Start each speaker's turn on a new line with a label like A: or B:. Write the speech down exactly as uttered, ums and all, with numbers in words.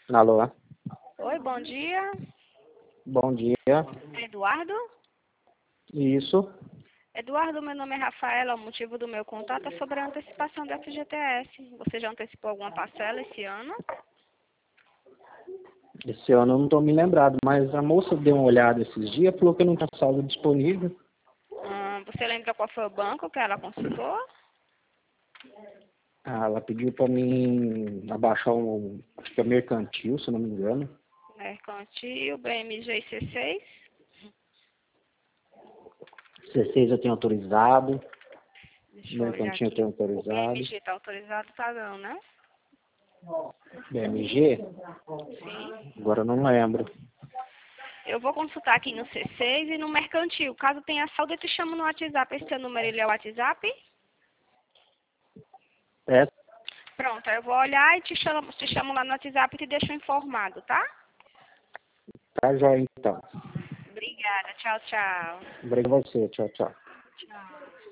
A: Alô?
B: Oi, bom dia.
A: Bom dia.
B: Eduardo?
A: Isso.
B: Eduardo, meu nome é Rafaela. O motivo do meu contato é sobre a antecipação do F G T S. Você já antecipou alguma parcela esse ano?
A: Esse ano eu não estou me lembrado, mas a moça deu uma olhada esses dias e falou que não está saldo disponível.
B: Hum, você lembra qual foi o banco que ela consultou?
A: Ah, ela pediu para mim abaixar um, acho que é mercantil, se não me engano.
B: Mercantil, B M G e C seis.
A: C seis eu tenho autorizado.
B: Deixa eu olhar
A: Mercantil eu
B: aqui.
A: tenho
B: O
A: autorizado.
B: B M G está autorizado, tá não, né?
A: B M G?
B: Sim.
A: Agora eu não lembro.
B: Eu vou consultar aqui no C seis e no mercantil. Caso tenha saldo, eu te chamo no WhatsApp. Esse seu número, ele é o WhatsApp?
A: É,
B: Pronto, eu vou olhar e te chamo, te chamo lá no WhatsApp e te deixo informado, tá?
A: tá jóia então.
B: Obrigada. Tchau, tchau.
A: Obrigado a você. Tchau, tchau.
B: Tchau.